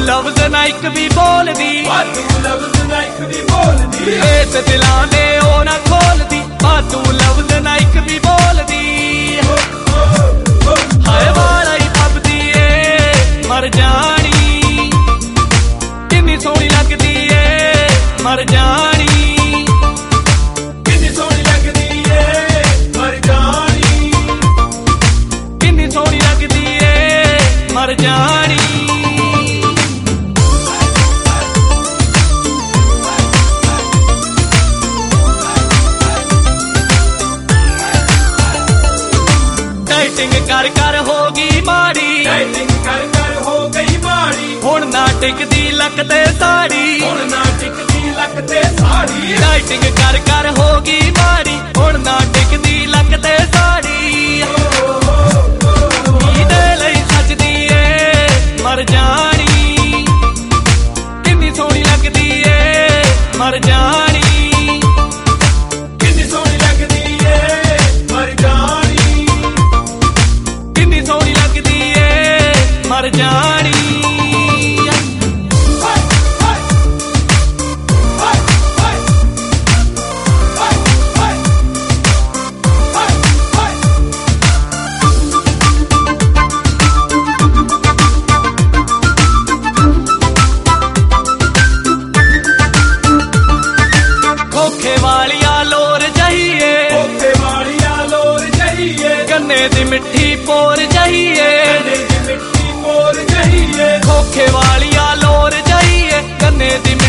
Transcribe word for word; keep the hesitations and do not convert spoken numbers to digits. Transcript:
लफ्ज ना एक भी बोलदी, तू लफ्ज ना एक भी बोलदी, इस दिलां दे ओ ना खोलदी, तू लफ्ज ना एक भी बोलदी। हाय वाला ही फबदी ए मर जानी, किन्नी सोहनी लगदी ए मर जानी, किन्नी सोहनी लगदी ए मर जानी, किन्नी सोहनी लगदी ए मर जानी। डाइटिंग कर कर हो गई माड़ी, डाइटिंग कर कर हो गई माड़ी, हुण ना टिकदी लक ते साड़ी, हुण ना टिकदी लक ते साड़ी। डाइटिंग कर कर हो गई माड़ी, हुण ना टिकदी लक ते साड़ी। इहदे लई सजदी ए मर जानी, किन्नी सोहनी लगदी ए मर जानी, किन्नी सोहनी लगदी ए मर जानी, किन्नी सोहनी लगदी ए मर जानी। खोखे वालिया लोर चाहिए, खोखे वालिया लोर चाहिए, गन्ने दी मिट्टी पोर चाहिए, गन्ने दी मिट्टी पोर चाहिए, खोखे वालिया लोर चाहिए, गन्ने दी